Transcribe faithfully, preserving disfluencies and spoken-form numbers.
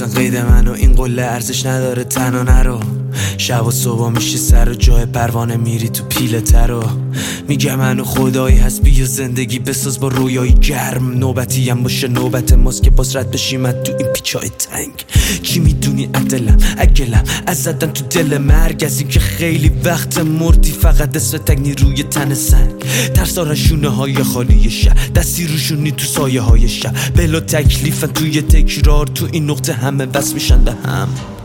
اصلا قید منو این قله ارزش نداره تنها نرو. شب و صبح میشی سر و جای پروانه میری تو پیله ترو. میگه منو خدایی هست بیا زندگی بساز با رویای گرم. نوبتی هم باشه نوبت ماست که باز رد بشیم تو این پیچای تنگ. چی میدونی عدلم اگلم از زدن تو دل مرگ، از این که خیلی وقت مردی فقط اسم تگ نیروی تن سنگ. ترسارن شونه های خالی شهر دستی روشونی تو سایه های شهر. بلا تکلیفن توی تکرار تو این نقطه همه بس میشن به هم.